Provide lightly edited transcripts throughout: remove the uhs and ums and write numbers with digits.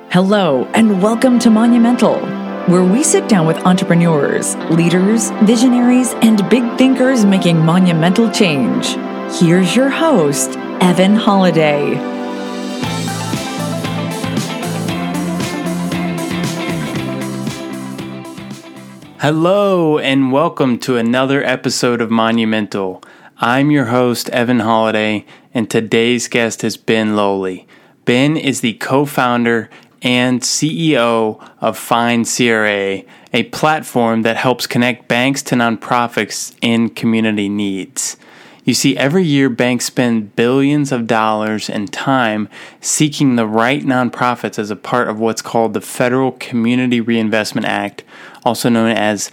Hello, and welcome to Monumental, where we sit down with entrepreneurs, leaders, visionaries, and big thinkers making monumental change. Here's your host, Evan Holiday. Hello, and welcome to another episode of Monumental. I'm your host, Evan Holiday, and today's guest is Ben Lowley. Ben is the co-founder and CEO of Find CRA, a platform that helps connect banks to nonprofits in community needs. You see, every year banks spend billions of dollars and time seeking the right nonprofits as a part of what's called the Federal Community Reinvestment Act, also known as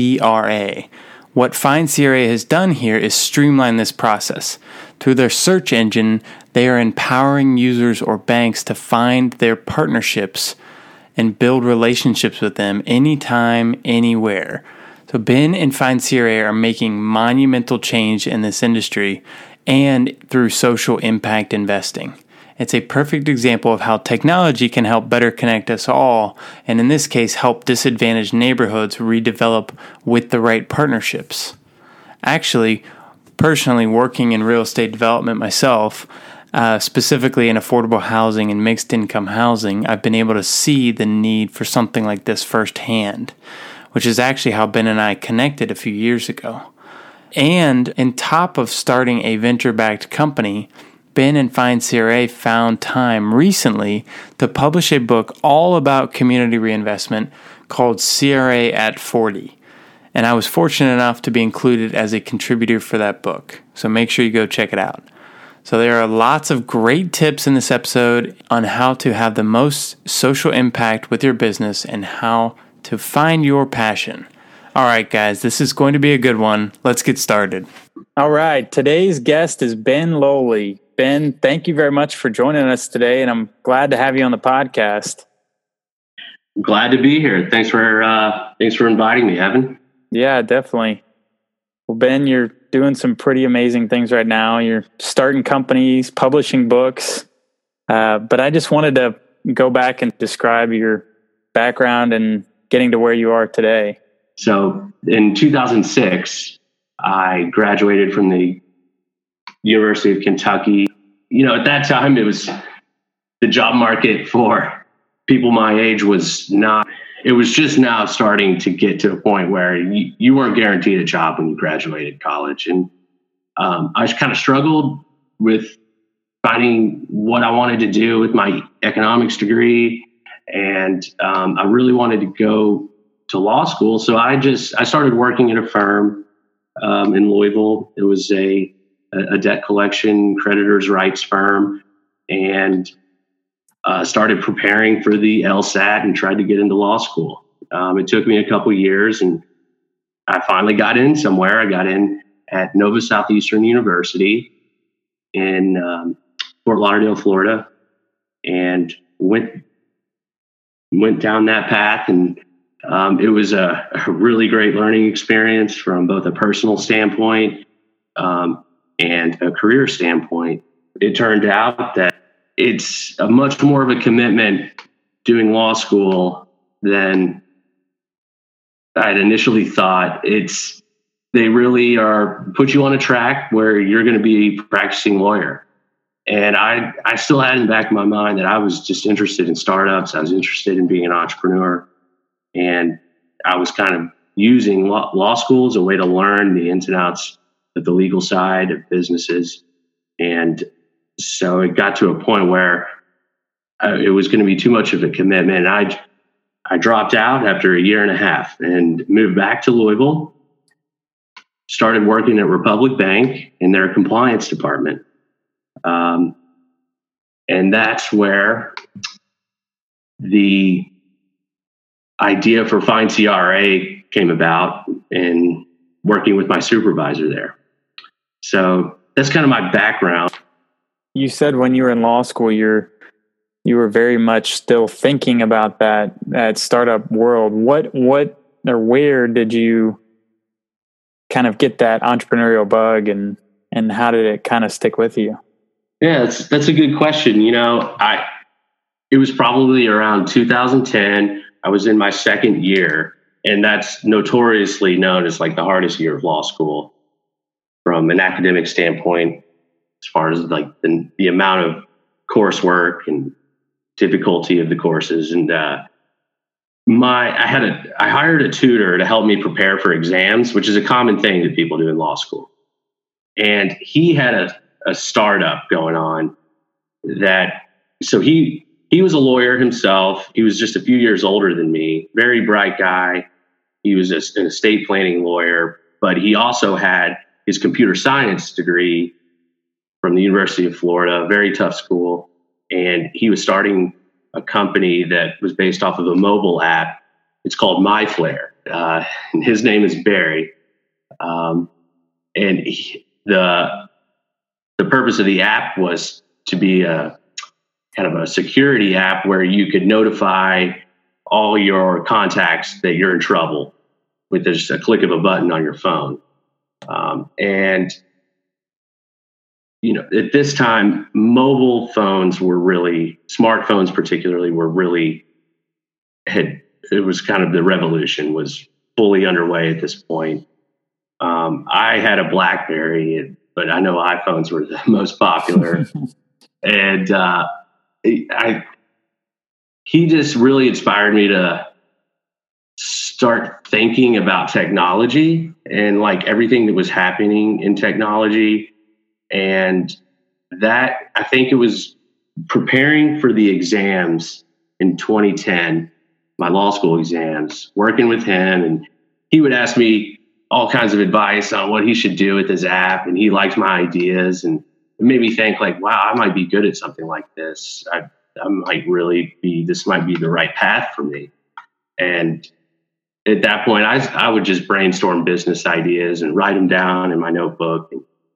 CRA. What Find CRA has done here is streamline this process. Through their search engine, they are empowering users or banks to find their partnerships and build relationships with them anytime, anywhere. So Ben and Find CRA are making monumental change in this industry and through social impact investing. It's a perfect example of how technology can help better connect us all, and in this case, help disadvantaged neighborhoods redevelop with the right partnerships. Actually, personally working in real estate development myself, specifically in affordable housing and mixed income housing, I've been able to see the need for something like this firsthand, which is actually how Ben and I connected a few years ago. And on top of starting a venture-backed company, Ben and Find CRA found time recently to publish a book all about community reinvestment called CRA at 40. And I was fortunate enough to be included as a contributor for that book. So make sure you go check it out. So there are lots of great tips in this episode on how to have the most social impact with your business and how to find your passion. All right, guys, this is going to be a good one. Let's get started. All right, today's guest is Ben Lowley. Ben, thank you very much for joining us today, and I'm glad to have you on the podcast. Glad to be here. Thanks for inviting me, Evan. Yeah, definitely. Well, Ben, you're doing some pretty amazing things right now. You're starting companies, publishing books, but I just wanted to go back and describe your background and getting to where you are today. So in 2006, I graduated from the University of Kentucky. You know, at that time, it was the job market for people my age was just now starting to get to a point where you weren't guaranteed a job when you graduated college. And I kind of struggled with finding what I wanted to do with my economics degree. And I really wanted to go to law school. So I started working at a firm in Louisville. It was a debt collection creditors' rights firm, and started preparing for the LSAT and tried to get into law school. It took me a couple years, and I finally got in somewhere. I got in at Nova Southeastern University in Fort Lauderdale, Florida, and went down that path. And it was a really great learning experience from both a personal standpoint and a career standpoint. It turned out that it's a much more of a commitment doing law school than I'd initially thought. They really are put you on a track where you're going to be a practicing lawyer. And I still had in the back of my mind that I was just interested in startups. I was interested in being an entrepreneur. And I was kind of using law school as a way to learn the ins and outs of the legal side of businesses. And so it got to a point where it was going to be too much of a commitment. And I dropped out after a year and a half and moved back to Louisville, started working at Republic Bank in their compliance department. And that's where the idea for Find CRA came about, and working with my supervisor there. So that's kind of my background. You said when you were in law school, you were very much still thinking about that startup world. What or where did you kind of get that entrepreneurial bug, and how did it kind of stick with you? Yeah, that's a good question. You know, it was probably around 2010. I was in my second year, and that's notoriously known as like the hardest year of law school from an academic standpoint, as far as like the amount of coursework and difficulty of the courses. And I hired a tutor to help me prepare for exams, which is a common thing that people do in law school. And he had a startup going on so he was a lawyer himself. He was just a few years older than me, very bright guy. He was an estate planning lawyer, but he also had his computer science degree from the University of Florida, very tough school. And he was starting a company that was based off of a mobile app. It's called MyFlare. And his name is Barry. And the purpose of the app was to be a kind of a security app where you could notify all your contacts that you're in trouble with just a click of a button on your phone. And at this time, mobile phones were really, smartphones particularly, it was kind of the revolution was fully underway at this point. I had a BlackBerry, but I know iPhones were the most popular. And he just really inspired me to start thinking about technology and like everything that was happening in technology. And that, I think it was preparing for the exams in 2010, my law school exams, working with him. And he would ask me all kinds of advice on what he should do with his app. And he liked my ideas, and it made me think like, wow, I might be good at something like this. This might be the right path for me. And at that point, I would just brainstorm business ideas and write them down in my notebook.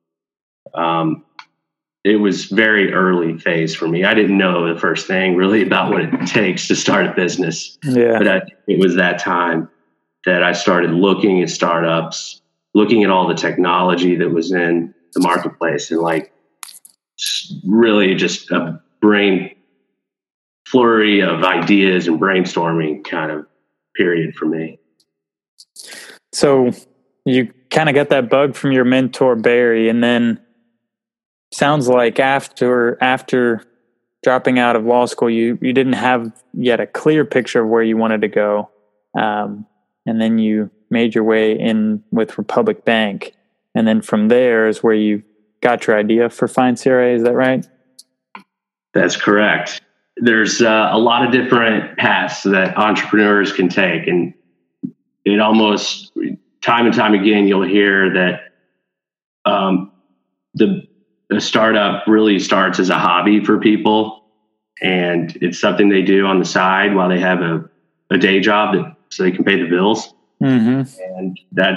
It was very early phase for me. I didn't know the first thing really about what it takes to start a business. Yeah. But it was that time that I started looking at startups, looking at all the technology that was in the marketplace, and like really just a brain flurry of ideas and brainstorming kind of period for me. So you kind of got that bug from your mentor, Barry, and then sounds like after dropping out of law school, you didn't have yet a clear picture of where you wanted to go. And then you made your way in with Republic Bank. And then from there is where you got your idea for Find CRA. Is that right? That's correct. There's a lot of different paths that entrepreneurs can take. And it almost, time and time again, you'll hear that the startup really starts as a hobby for people. And it's something they do on the side while they have a day job so they can pay the bills. Mm-hmm. And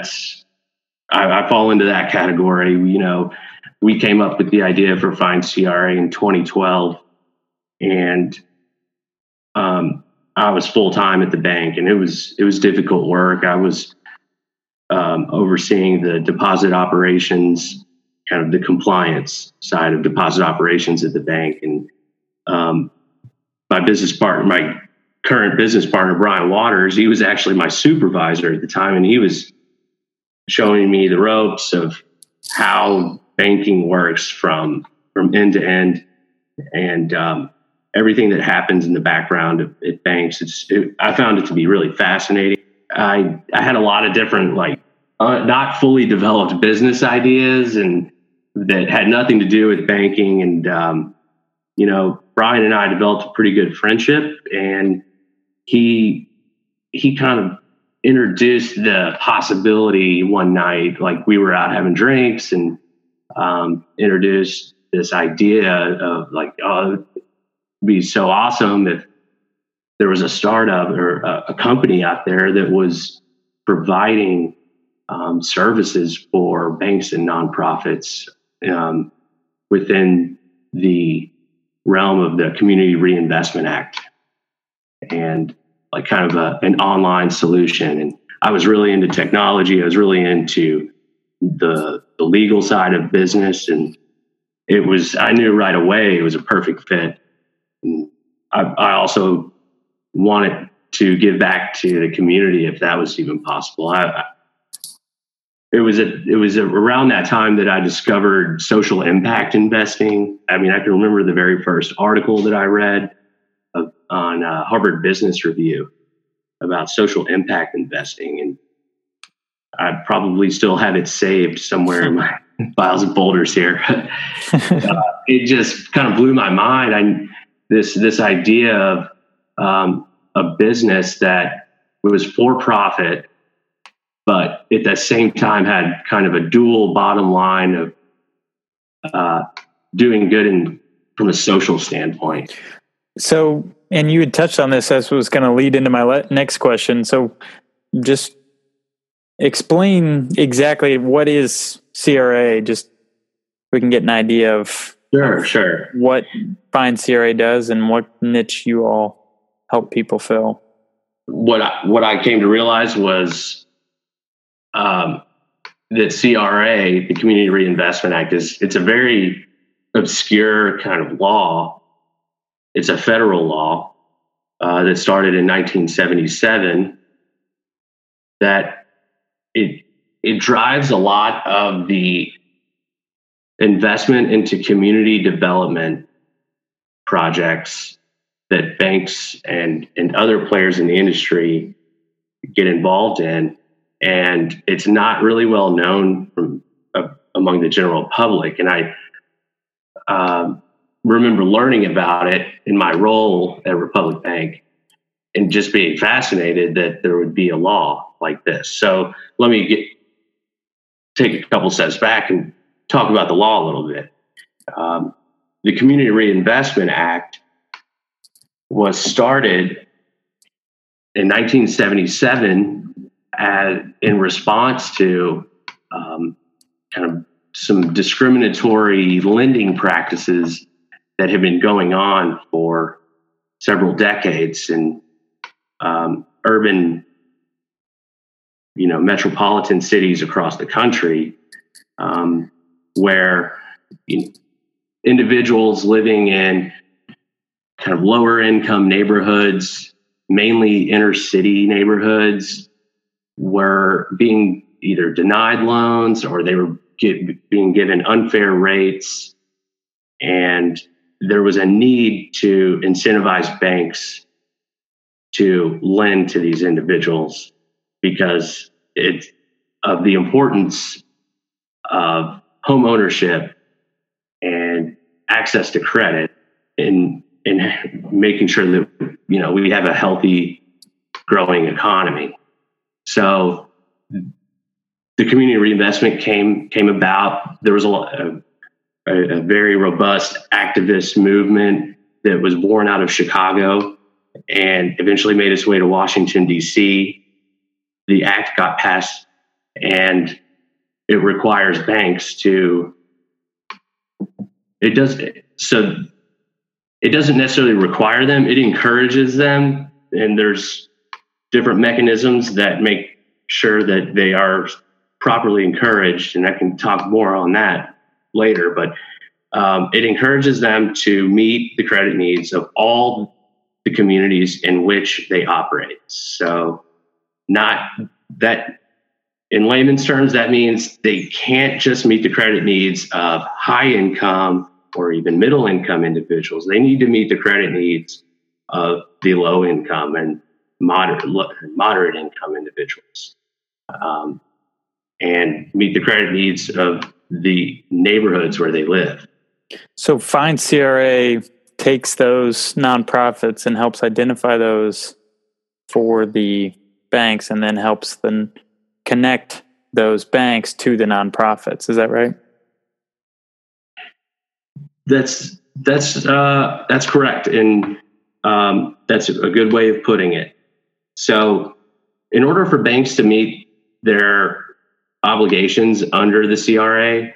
I fall into that category. We came up with the idea for Find CRA in 2012, and I was full time at the bank, and it was difficult work. I was overseeing the deposit operations, kind of the compliance side of deposit operations at the bank, and my current business partner, Brian Waters, he was actually my supervisor at the time, and he was showing me the ropes of how banking works from end to end, and everything that happens in the background at banks. I found it to be really fascinating. I had a lot of different not fully developed business ideas, and that had nothing to do with banking. And Brian and I developed a pretty good friendship, and he kind of introduced the possibility one night, like we were out having drinks, and introduced this idea of like, oh, it'd be so awesome if there was a startup or a company out there that was providing services for banks and nonprofits within the realm of the Community Reinvestment Act, and like kind of an online solution. And I was really into technology. I was really into the legal side of business, and I knew right away it was a perfect fit. And I also wanted to give back to the community if that was even possible. It was around that time that I discovered social impact investing. I mean, I can remember the very first article that I read on Harvard Business Review about social impact investing, and I probably still have it saved somewhere in my files and folders here. It just kind of blew my mind. This idea of a business that was for profit, but at the same time had kind of a dual bottom line of doing good from a social standpoint. So, and you had touched on this as was going to lead into my next question. So just explain exactly what is CRA, just so we can get an idea of Sure. what Find CRA does and what niche you all help people fill. What I came to realize was that CRA, the Community Reinvestment Act, it's a very obscure kind of law. It's a federal law that started in 1977. That it drives a lot of the investment into community development projects that banks and other players in the industry get involved in. And it's not really well known among the general public. And I remember learning about it in my role at Republic Bank and just being fascinated that there would be a law like this. So let me take a couple steps back and talk about the law a little bit. The Community Reinvestment Act was started in 1977 in response to kind of some discriminatory lending practices that have been going on for several decades in urban, metropolitan cities across the country, where individuals living in kind of lower income neighborhoods, mainly inner city neighborhoods, were being either denied loans or they were being given unfair rates. And there was a need to incentivize banks to lend to these individuals because of the importance of home ownership and access to credit in making sure that we have a healthy, growing economy. So the community reinvestment came about. There was a very robust activist movement that was born out of Chicago and eventually made its way to Washington, D.C. The act got passed, and it requires banks it doesn't necessarily require them. It encourages them, and there's different mechanisms that make sure that they are properly encouraged. And I can talk more on that later, but it encourages them to meet the credit needs of all the communities in which they operate. So not that, in layman's terms, that means they can't just meet the credit needs of high income or even middle income individuals. They need to meet the credit needs of the low income and moderate income individuals, and meet the credit needs of the neighborhoods where they live. So Find CRA takes those nonprofits and helps identify those for the banks, and then helps them connect those banks to the nonprofits. Is that right? That's correct, and that's a good way of putting it. So, in order for banks to meet their obligations under the CRA,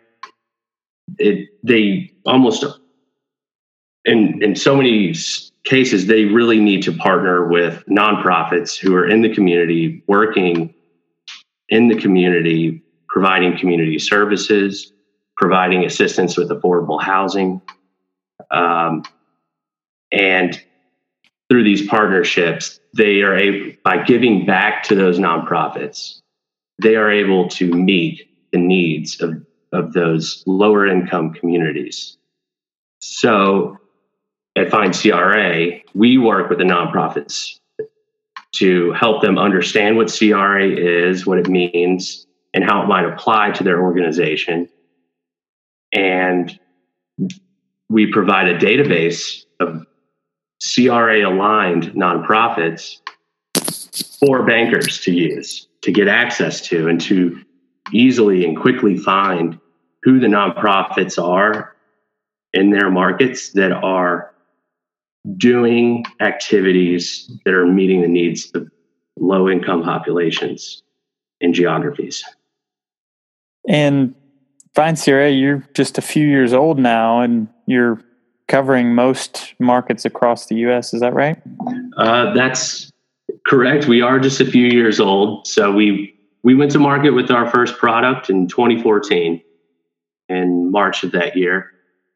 they almost, in so many cases, they really need to partner with nonprofits who are in the community, working in the community, providing community services, providing assistance with affordable housing. And through these partnerships, they are able, by giving back to those nonprofits, they are able to meet the needs of those lower income communities. So at Find CRA, we work with the nonprofits to help them understand what CRA is, what it means, and how it might apply to their organization. And we provide a database of CRA-aligned nonprofits for bankers to use, to get access to, and to easily and quickly find who the nonprofits are in their markets that are doing activities that are meeting the needs of low-income populations and geographies. And Find CRA, you're just a few years old now, and you're covering most markets across the U.S. Is that right? That's correct. We are just a few years old. So we went to market with our first product in 2014, in March of that year.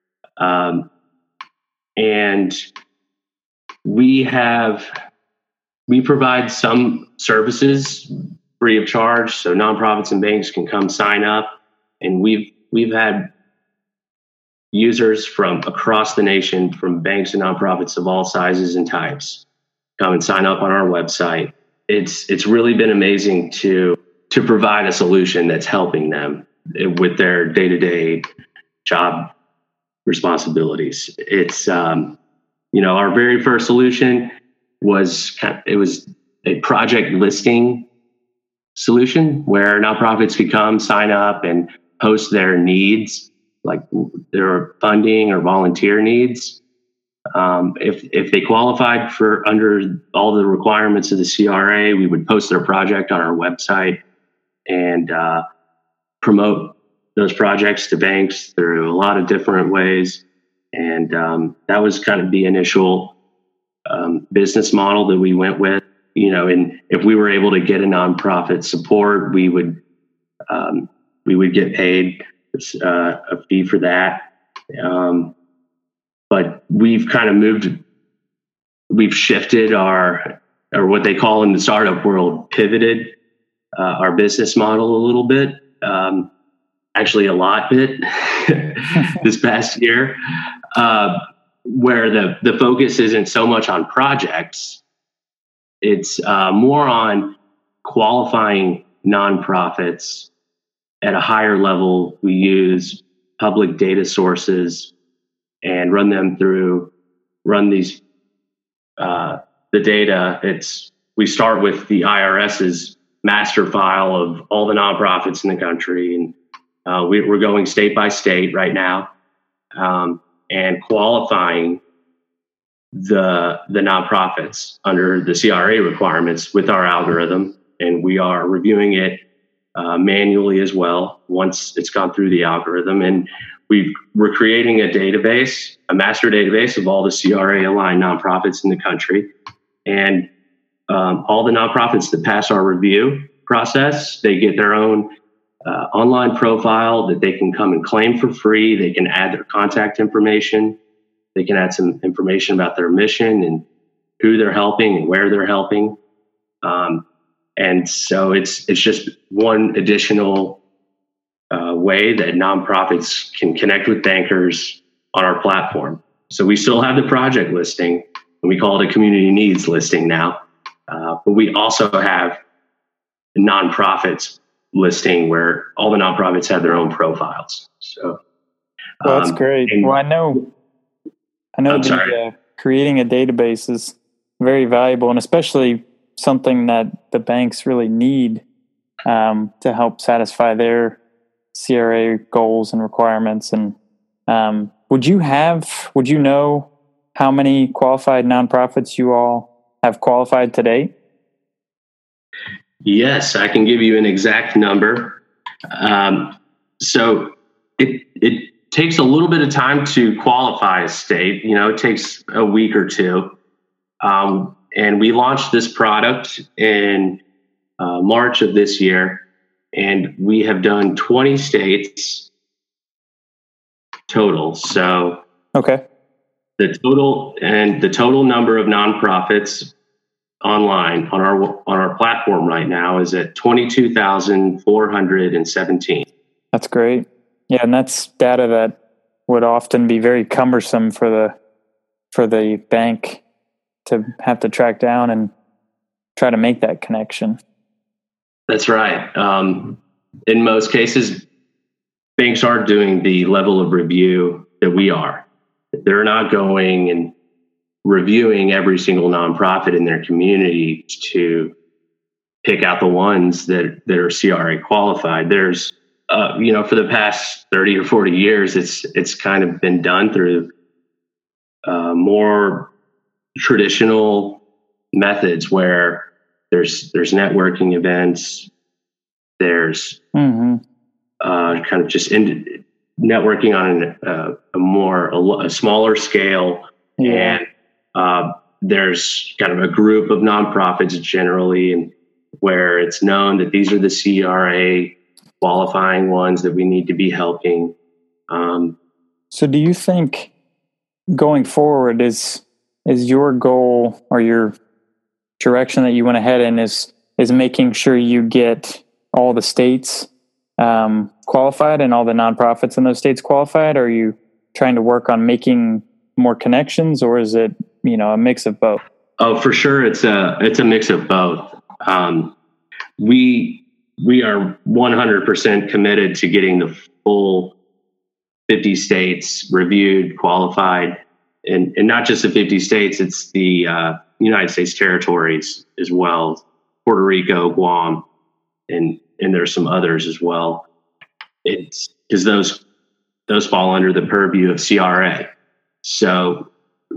And we provide some services free of charge, so nonprofits and banks can come sign up. And we've had users from across the nation, from banks and nonprofits of all sizes and types, come and sign up on our website. It's really been amazing to provide a solution that's helping them with their day-to-day job responsibilities. It's our very first solution was a project listing solution where nonprofits could come sign up and post their needs, like their funding or volunteer needs. If they qualified for under all the requirements of the CRA, we would post their project on our website and promote those projects to banks through a lot of different ways. And that was kind of the initial business model that we went with. And if we were able to get a nonprofit support, we would get paid a fee for that. But we've kind of we've shifted or what they call in the startup world, pivoted our business model a little bit, actually a lot bit this past year, where the focus isn't so much on projects. It's more on qualifying nonprofits at a higher level. We use public data sources and run these the data. We start with the IRS's master file of all the nonprofits in the country, and we're going state by state right now, and qualifying the nonprofits under the CRA requirements with our algorithm, and we are reviewing it manually as well once it's gone through the algorithm. And we're creating a database, a master database of all the CRA aligned nonprofits in the country, and all the nonprofits that pass our review process, they get their own online profile that they can come and claim for free. They can add their contact information. They can add some information about their mission and who they're helping and where they're helping. And so it's just one additional way that nonprofits can connect with bankers on our platform. So we still have the project listing, and we call it a community needs listing now. But we also have the nonprofits listing where all the nonprofits have their own profiles. So well, that's great. Well, I know creating a database is very valuable, and especially something that the banks really need to help satisfy their CRA goals and requirements. And would you know how many qualified nonprofits you all have qualified to date? Yes, I can give you an exact number. So it takes a little bit of time to qualify a state. It takes a week or two. And we launched this product in March of this year, and we have done 20 states total. So okay. The total number of nonprofits online on our platform right now is at 22,417. That's great. Yeah, and that's data that would often be very cumbersome for the bank to have to track down and try to make that connection. That's right. In most cases, banks aren't doing the level of review that we are. They're not going and reviewing every single nonprofit in their community to pick out the ones that are CRA qualified. There's, for the past 30 or 40 years, it's kind of been done through more traditional methods where there's networking events, there's kind of just networking on a smaller scale, and there's kind of a group of nonprofits generally, and where it's known that these are the CRA qualifying ones that we need to be helping. So do you think going forward is your goal or your direction that you want to head in is making sure you get all the states qualified and all the nonprofits in those states qualified? Or are you trying to work on making more connections, or is it, a mix of both? Oh, for sure. It's a mix of both. We are 100% committed to getting the full 50 states reviewed, qualified, and not just the 50 states, it's the United States territories as well, Puerto Rico, Guam, and there's some others as well. It's because those fall under the purview of CRA. So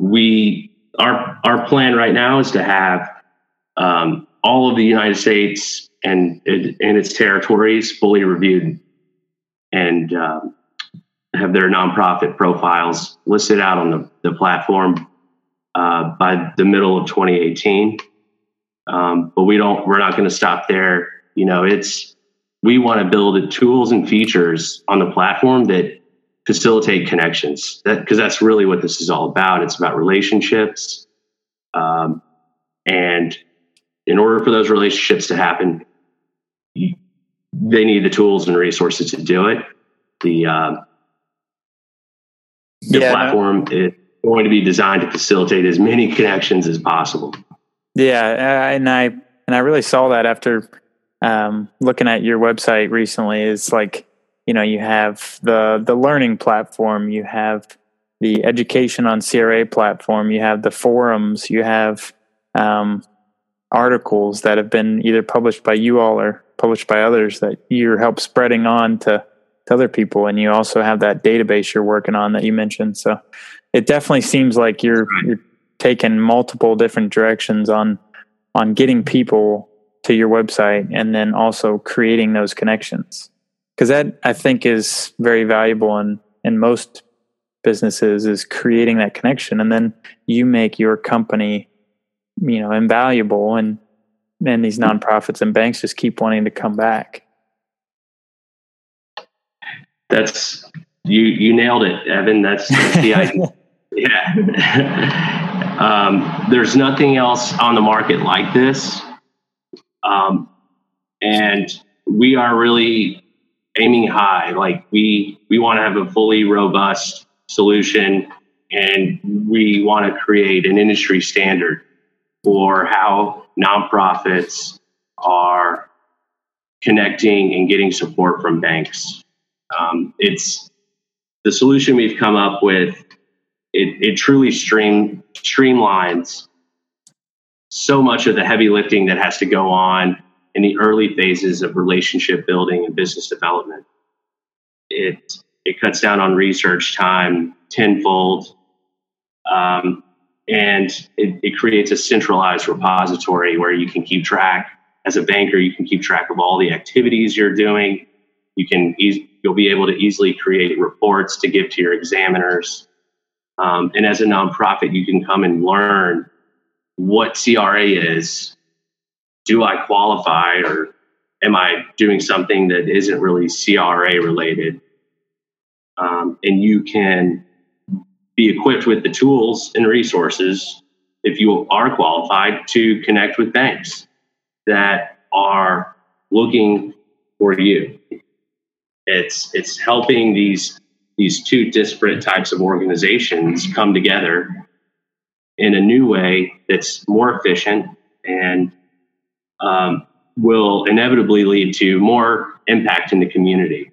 our plan right now is to have all of the United States and its territories fully reviewed and have their nonprofit profiles listed out on the platform by the middle of 2018. But we're not going to stop there. We want to build tools and features on the platform that facilitate connections, because that's really what this is all about. It's about relationships. And in order for those relationships to happen, they need the tools and resources to do it. The platform is going to be designed to facilitate as many connections as possible. Yeah, and I really saw that after looking at your website recently. It's like, you have the learning platform, you have the education on CRA platform, you have the forums, you have articles that have been either published by you all or published by others that you help spreading on to other people, and you also have that database you're working on that you mentioned. So it definitely seems like you're taking multiple different directions on getting people to your website, and then also creating those connections. Because that, I think, is very valuable in most businesses, is creating that connection, and then you make your company, invaluable, and these nonprofits and banks just keep wanting to come back. That's you nailed it, Evan. That's the idea. Yeah. There's nothing else on the market like this. And we are really aiming high. Like we want to have a fully robust solution, and we want to create an industry standard for how nonprofits are connecting and getting support from banks. It's the solution we've come up with. It truly streamlines so much of the heavy lifting that has to go on in the early phases of relationship building and business development. It cuts down on research time tenfold, and it creates a centralized repository where you can keep track. As a banker, you can keep track of all the activities you're doing. You'll be able to easily create reports to give to your examiners. And as a nonprofit, you can come and learn what CRA is. Do I qualify, or am I doing something that isn't really CRA related? And you can be equipped with the tools and resources, if you are qualified, to connect with banks that are looking for you. It's helping these two disparate types of organizations come together in a new way that's more efficient and will inevitably lead to more impact in the community.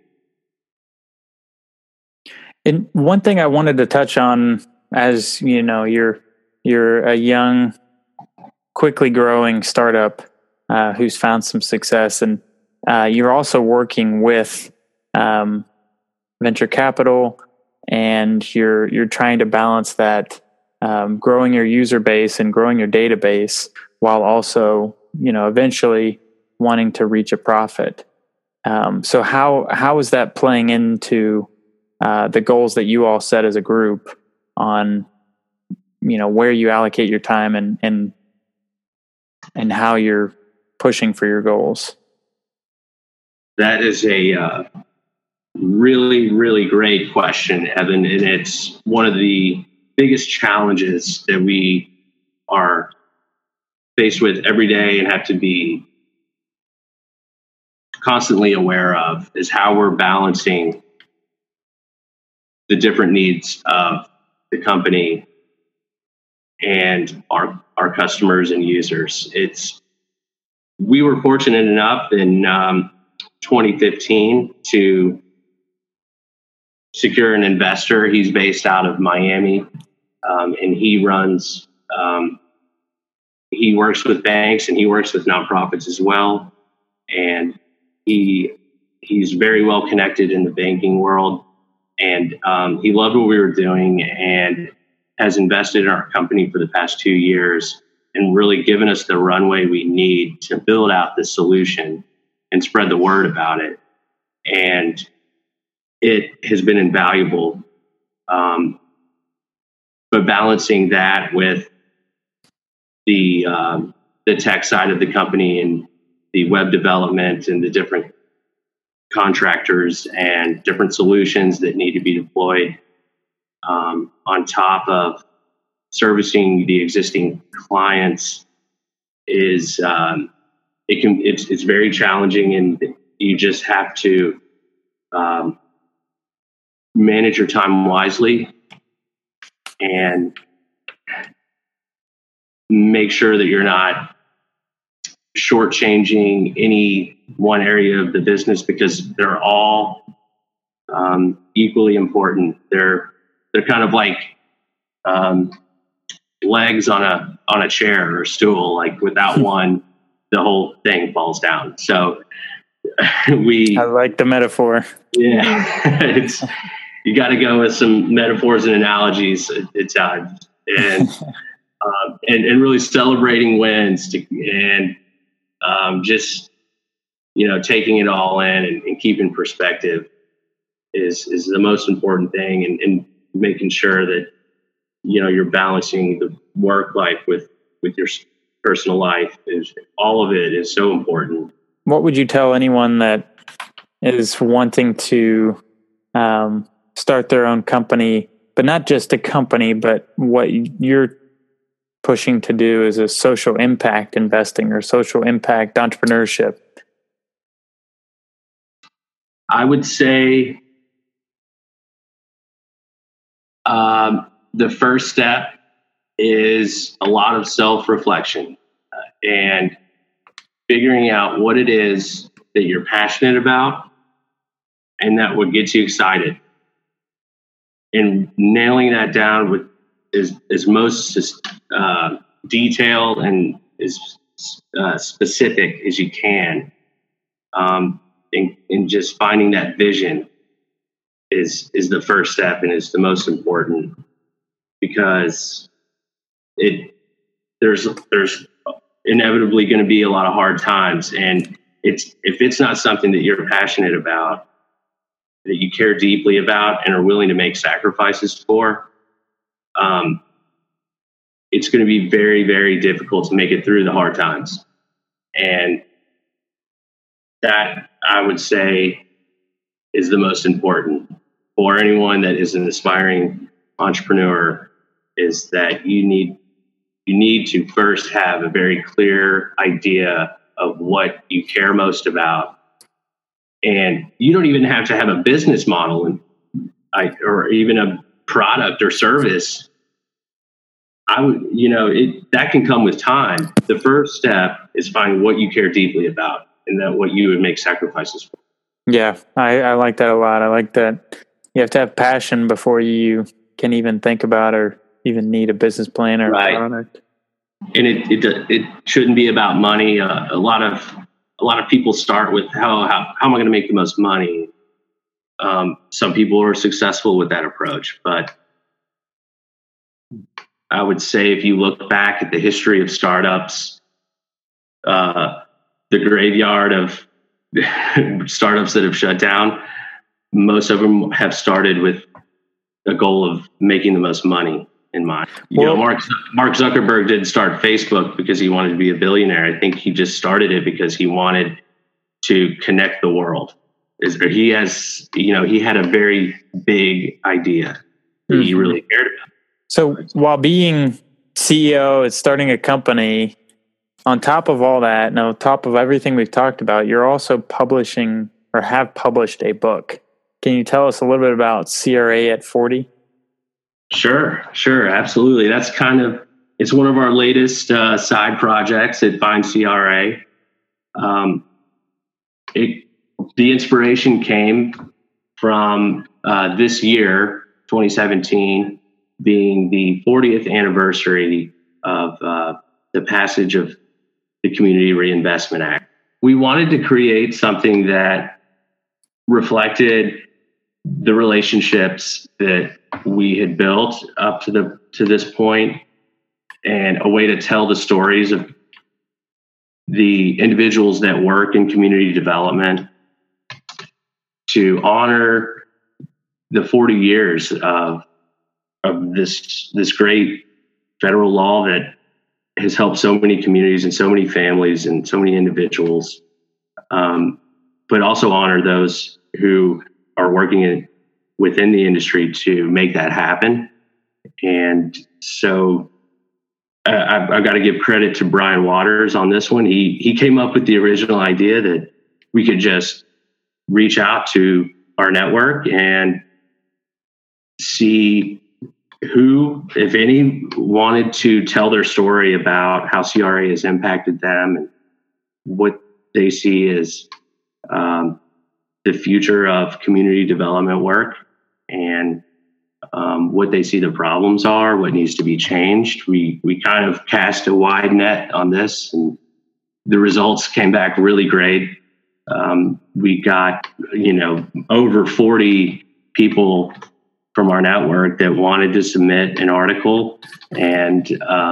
And one thing I wanted to touch on, as you know, you're a young, quickly growing startup who's found some success, and you're also working with venture capital, and you're trying to balance that, growing your user base and growing your database while also, eventually wanting to reach a profit. So how is that playing into the goals that you all set as a group on, where you allocate your time and how you're pushing for your goals? That is a really, really great question, Evan. And it's one of the biggest challenges that we are faced with every day and have to be constantly aware of, is how we're balancing the different needs of the company and our customers and users. We were fortunate enough in 2015 to secure an investor. He's based out of Miami, and he works with banks and he works with nonprofits as well. And he's very well connected in the banking world. And he loved what we were doing and has invested in our company for the past 2 years and really given us the runway we need to build out the solution and spread the word about it. And it has been invaluable. But balancing that with the tech side of the company and the web development and the different contractors and different solutions that need to be deployed, on top of servicing the existing clients, it's very challenging, and you just have to manage your time wisely and make sure that you're not shortchanging any one area of the business, because they're all equally important. They're kind of like legs on a chair or a stool. Like without one, the whole thing falls down. So I like the metaphor. Yeah, you got to go with some metaphors and analogies at times, and really celebrating wins and just taking it all in and keeping perspective is the most important thing, and making sure that you're balancing the work life with your personal life. All of it is so important. What would you tell anyone that is wanting to start their own company, but not just a company, but what you're pushing to do is a social impact investing or social impact entrepreneurship? I would say the first step is a lot of self-reflection and figuring out what it is that you're passionate about and that would get you excited, and nailing that down with as most detailed and as specific as you can, and just finding that vision is the first step and is the most important, because there's inevitably going to be a lot of hard times, and if it's not something that you're passionate about, that you care deeply about and are willing to make sacrifices for, it's going to be very, very difficult to make it through the hard times. And that, I would say, is the most important for anyone that is an aspiring entrepreneur is that you need to first have a very clear idea of what you care most about. And you don't even have to have a business model or even a product or service. That can come with time. The first step is finding what you care deeply about and then what you would make sacrifices for. Yeah, I like that a lot. I like that you have to have passion before you can even think about or even need a business plan or Right. a product. And it shouldn't be about money. A lot of people start with how am I going to make the most money? Some people are successful with that approach, but I would say if you look back at the history of startups, the graveyard of startups that have shut down, most of them have started with a goal of making the most money in mind. Mark Zuckerberg didn't start Facebook because he wanted to be a billionaire. I think he just started it because he wanted to connect the world. He had a very big idea that he really cared about. So while being CEO and starting a company, on top of all that, and on top of everything we've talked about, you're also publishing or have published a book. Can you tell us a little bit about CRA at 40? Sure, absolutely. It's one of our latest side projects at Find CRA. The inspiration came from this year, 2017, being the 40th anniversary of the passage of the Community Reinvestment Act. We wanted to create something that reflected the relationships that we had built up to this point, and a way to tell the stories of the individuals that work in community development, to honor the 40 years of this great federal law that has helped so many communities and so many families and so many individuals, but also honor those who are working within the industry to make that happen. And so I've got to give credit to Brian Waters on this one. He came up with the original idea that we could just reach out to our network and see who, if any, wanted to tell their story about how CRA has impacted them and what they see as the future of community development work, and what they see the problems are, what needs to be changed. We kind of cast a wide net on this, and the results came back really great. We got, over 40 people from our network that wanted to submit an article, and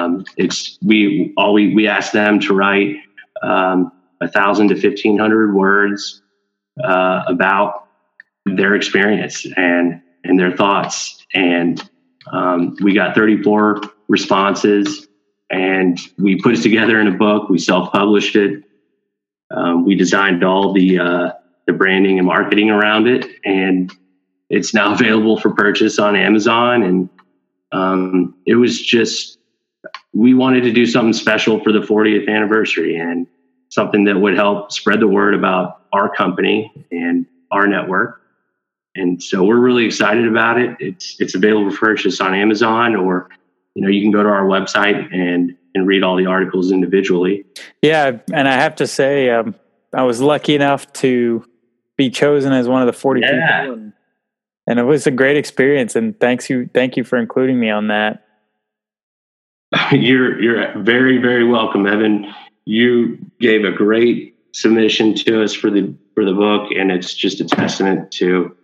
we asked them to write 1,000 to 1,500 words about their experience and their thoughts. And we got 34 responses, and we put it together in a book. We self-published it. We designed all the branding and marketing around it, and it's now available for purchase on Amazon. And it was just, we wanted to do something special for the 40th anniversary, and something that would help spread the word about our company and our network. And so we're really excited about it. It's available for purchase on Amazon, or, you can go to our website and read all the articles individually. Yeah. And I have to say, I was lucky enough to be chosen as one of the 40 people. And it was a great experience. And thank you for including me on that. You're very, very welcome, Evan. You gave a great submission to us for the book, and it's just a testament to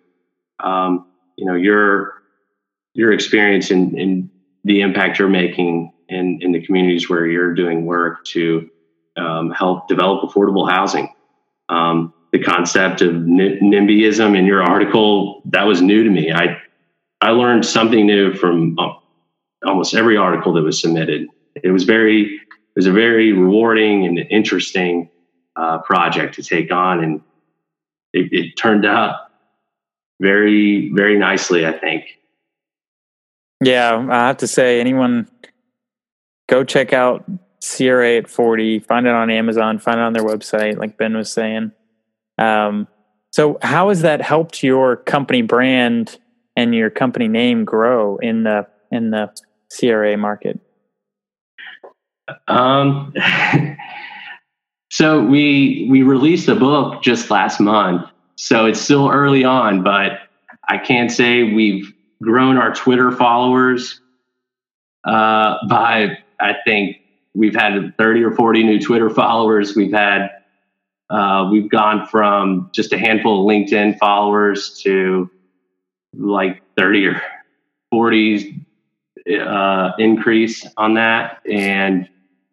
your experience in the impact you're making in the communities where you're doing work to help develop affordable housing. The concept of NIMBYism in your article, that was new to me. I learned something new from almost every article that was submitted. It was a very rewarding and interesting project to take on, and it turned out very, very nicely, I think. Yeah, I have to say, anyone go check out CRA at 40, find it on Amazon, find it on their website, like Ben was saying. So how has that helped your company brand and your company name grow in the CRA market? So we released a book just last month, so it's still early on, but I can say we've grown our Twitter followers by, I think we've had 30 or 40 new Twitter followers. We've gone from just a handful of LinkedIn followers to like 30 or 40 increase on that. And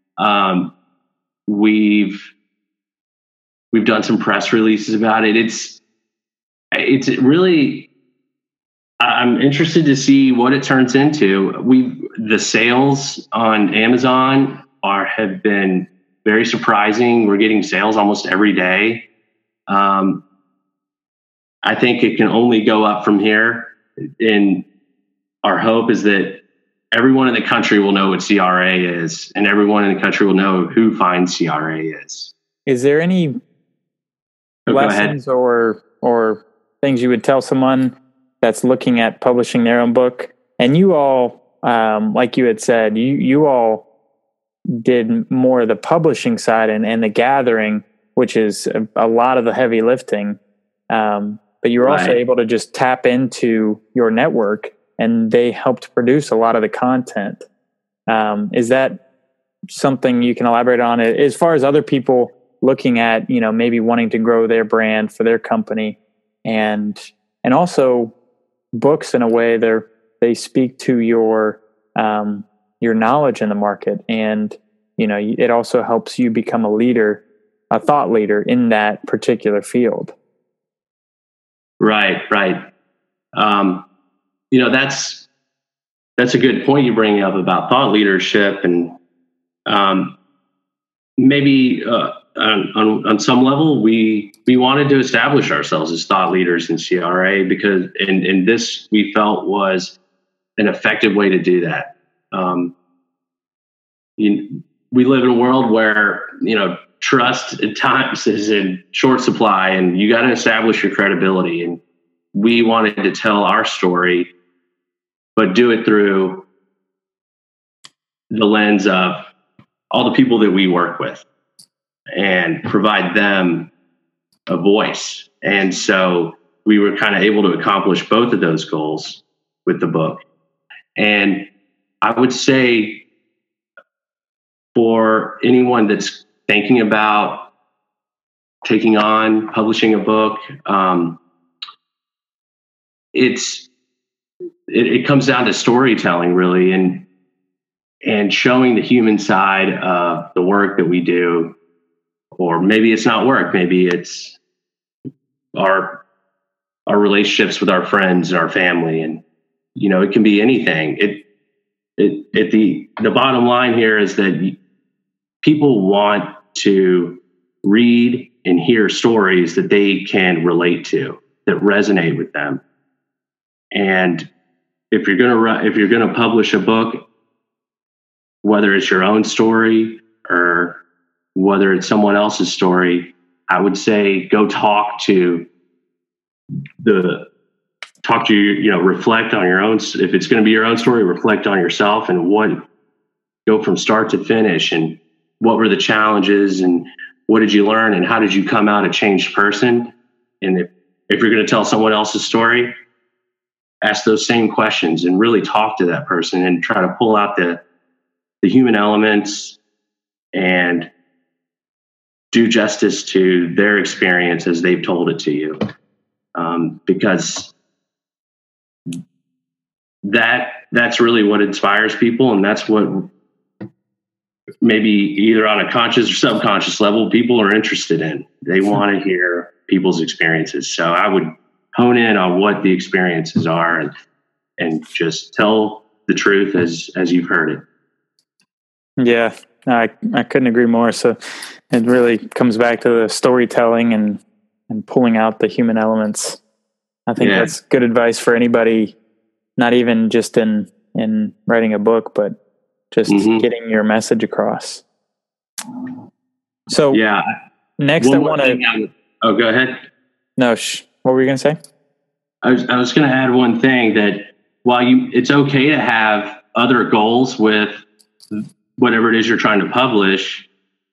we've done some press releases about it. It's really, I'm interested to see what it turns into. The sales on Amazon have been very surprising. We're getting sales almost every day. I think it can only go up from here. And our hope is that everyone in the country will know what CRA is, and everyone in the country will know who Find CRA is. Is there any lessons or things you would tell someone that's looking at publishing their own book? And you all, like you had said, you all did more of the publishing side and the gathering, which is a lot of the heavy lifting. But you were also able to just tap into your network, and they helped produce a lot of the content. Is that something you can elaborate on as far as other people looking at, maybe wanting to grow their brand for their company, and also books in a way they speak to your knowledge in the market, and it also helps you become a thought leader in that particular field. Right. That's a good point you bring up about thought leadership, and maybe on some level we wanted to establish ourselves as thought leaders in CRA, because and this we felt was an effective way to do that. We live in a world where trust at times is in short supply, and you got to establish your credibility. And we wanted to tell our story, but do it through the lens of all the people that we work with and provide them a voice. And so we were kind of able to accomplish both of those goals with the book. And I would say for anyone that's thinking about taking on publishing a book, it comes down to storytelling, really, and showing the human side of the work that we do. Or maybe it's not work, maybe it's our relationships with our friends and our family, and it can be anything. The bottom line here is that people want to read and hear stories that they can relate to, that resonate with them. And if you're going to publish a book, whether it's your own story or whether it's someone else's story, I would say go reflect on your own. If it's going to be your own story, reflect on yourself and go from start to finish, and what were the challenges, and what did you learn, and how did you come out a changed person? And if you're going to tell someone else's story, ask those same questions and really talk to that person and try to pull out the human elements and do justice to their experience as they've told it to you. Because that's really what inspires people, and that's what maybe either on a conscious or subconscious level people are interested in. They want to hear people's experiences. So I would hone in on what the experiences are and just tell the truth as you've heard it. Yeah, I couldn't agree more. So it really comes back to the storytelling and pulling out the human elements. I think that's good advice for anybody, not even just in in writing a book, but just getting your message across. So yeah. Next, I want to. Oh, go ahead. No, what were you going to say? I was going to add one thing, that while it's okay to have other goals with whatever it is you're trying to publish,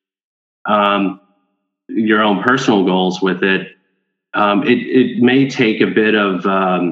your own personal goals with it, it may take a bit of,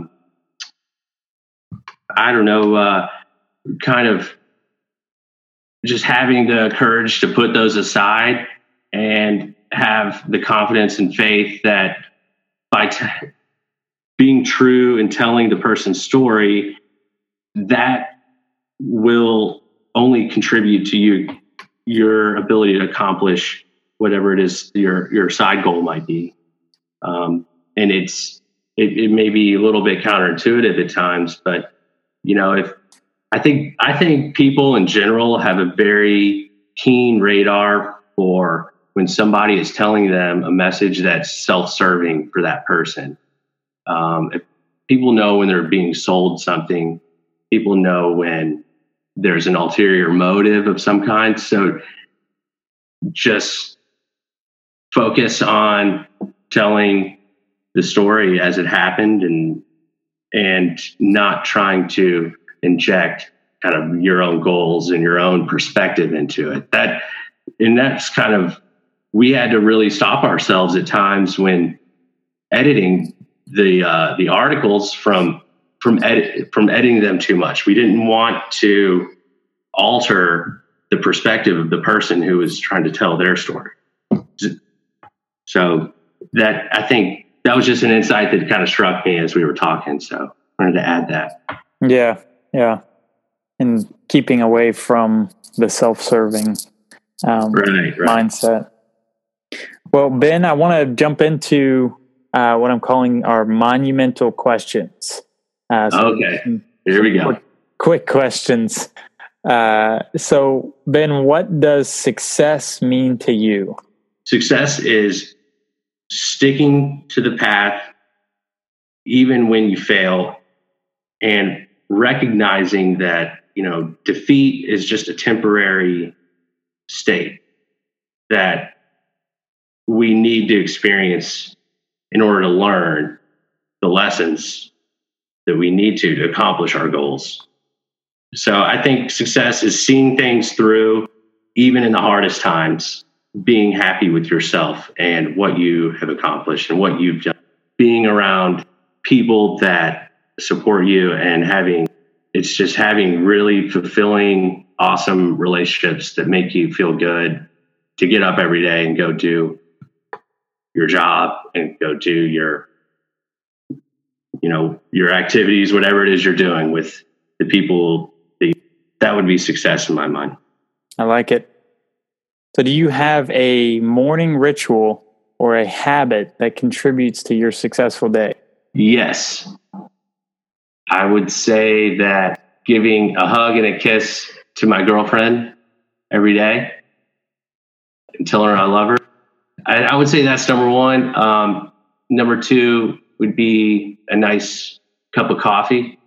kind of just having the courage to put those aside and have the confidence and faith that by being true and telling the person's story, that will only contribute to your ability to accomplish whatever it is your side goal might be. And it may be a little bit counterintuitive at times, but I think people in general have a very keen radar for when somebody is telling them a message that's self-serving for that person. If people know when they're being sold something, people know when there's an ulterior motive of some kind. So just focus on telling the story as it happened and not trying to inject kind of your own goals and your own perspective into it. That's kind of, we had to really stop ourselves at times when editing the articles from editing them too much. We didn't want to alter the perspective of the person who was trying to tell their story. So I think that was just an insight that kind of struck me as we were talking. So I wanted to add that. Yeah. And keeping away from the self-serving mindset. Well, Ben, I want to jump into what I'm calling our monumental questions. Okay, here we go. Quick questions. So, Ben, what does success mean to you? Success is sticking to the path even when you fail, and recognizing that defeat is just a temporary state that we need to experience in order to learn the lessons that we need to accomplish our goals. So I think success is seeing things through, even in the hardest times, being happy with yourself and what you have accomplished and what you've done, being around people that support you, and having really fulfilling, awesome relationships that make you feel good to get up every day and go do your job and go do your activities, whatever it is you're doing with the people. That would be success in my mind. I like it. So do you have a morning ritual or a habit that contributes to your successful day? Yes. I would say that giving a hug and a kiss to my girlfriend every day and telling her I love her. I would say that's number one. Number two would be a nice cup of coffee.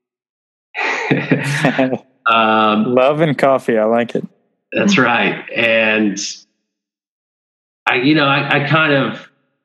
Love and coffee. I like it. That's right. And I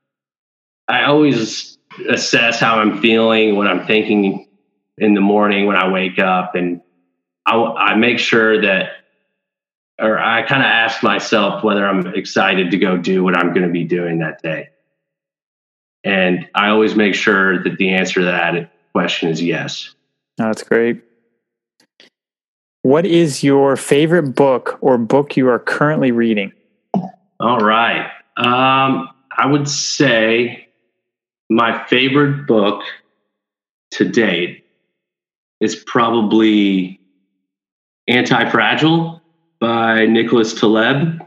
always assess how I'm feeling, what I'm thinking in the morning when I wake up, and I make sure that, or I kind of ask myself whether I'm excited to go do what I'm going to be doing that day. And I always make sure that the answer to that question is yes. Oh, that's great. What is your favorite book or book you are currently reading? All right. I would say my favorite book to date is probably Anti-Fragile by Nicholas Taleb.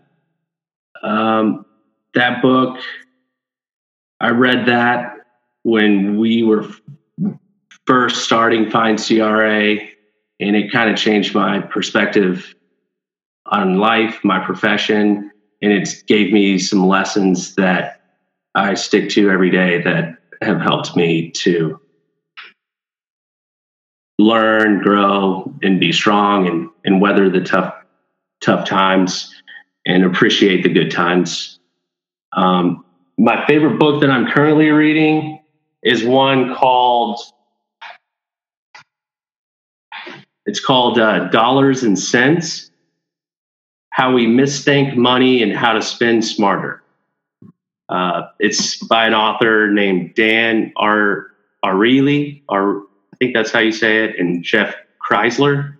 That book, I read that when we were first starting Find CRA, and it kind of changed my perspective on life, my profession, and it gave me some lessons that I stick to every day that have helped me to learn, grow, and be strong and weather the tough times and appreciate the good times. My favorite book that I'm currently reading is one called Dollars and Cents: How We Misthink Money and How to Spend Smarter. It's by an author named Dan Ariely, or I think that's how you say it, and Jeff Kreisler.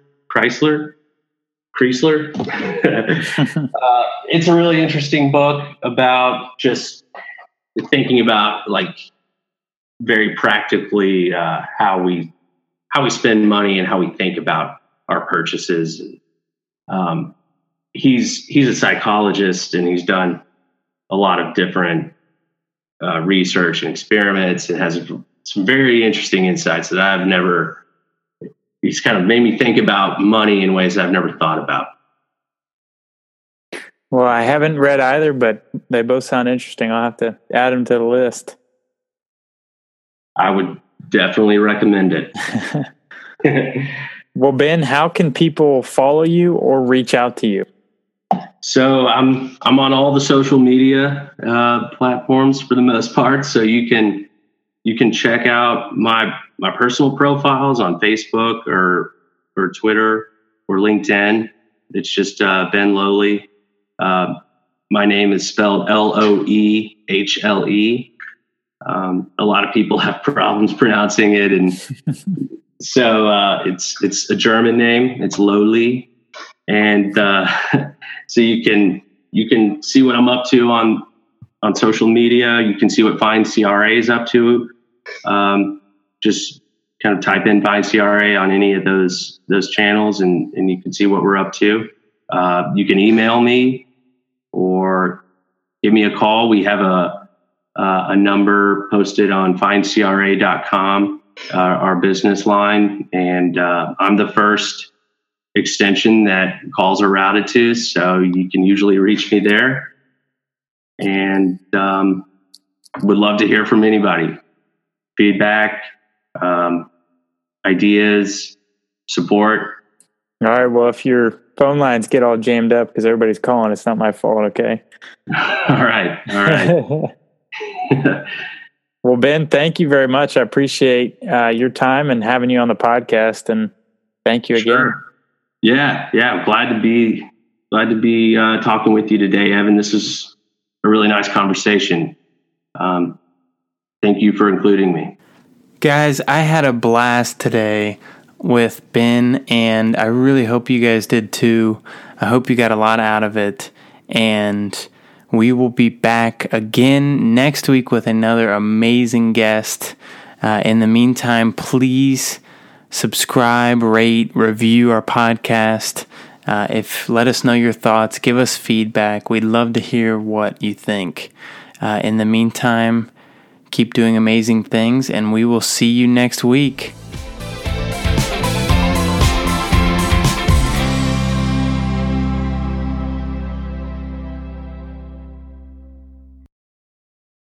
It's a really interesting book about just thinking about, like, very practically how we spend money and how we think about our purchases. He's a psychologist, and he's done a lot of different research and experiments, and has some very interesting insights that he's kind of made me think about money in ways I've never thought about. Well, I haven't read either, but they both sound interesting. I'll have to add them to the list. I would definitely recommend it. Well, Ben, how can people follow you or reach out to you? So I'm on all the social media platforms for the most part. So you can check out my personal profiles on Facebook or Twitter or LinkedIn. It's just Ben Lowley. My name is spelled Loehle. A lot of people have problems pronouncing it, and so it's a German name. It's Lowley, and so you can see what I'm up to on social media. You can see what Find CRA is up to. Just kind of type in Find CRA on any of those channels, and you can see what we're up to. You can email me or give me a call. We have a number posted on findcra.com, our business line, and I'm the first extension that calls are routed to, so you can usually reach me there. And would love to hear from anybody. Feedback, ideas, support. All right. Well, if your phone lines get all jammed up because everybody's calling, it's not my fault. Okay. All right. Well, Ben, thank you very much. I appreciate your time and having you on the podcast, and thank you again. Sure. Yeah. I'm glad to be talking with you today, Evan. This is a really nice conversation. Thank you for including me. Guys, I had a blast today with Ben, and I really hope you guys did too. I hope you got a lot out of it, and we will be back again next week with another amazing guest. In the meantime, please subscribe, rate, review our podcast. Let us know your thoughts, give us feedback. We'd love to hear what you think. In the meantime, keep doing amazing things, and we will see you next week.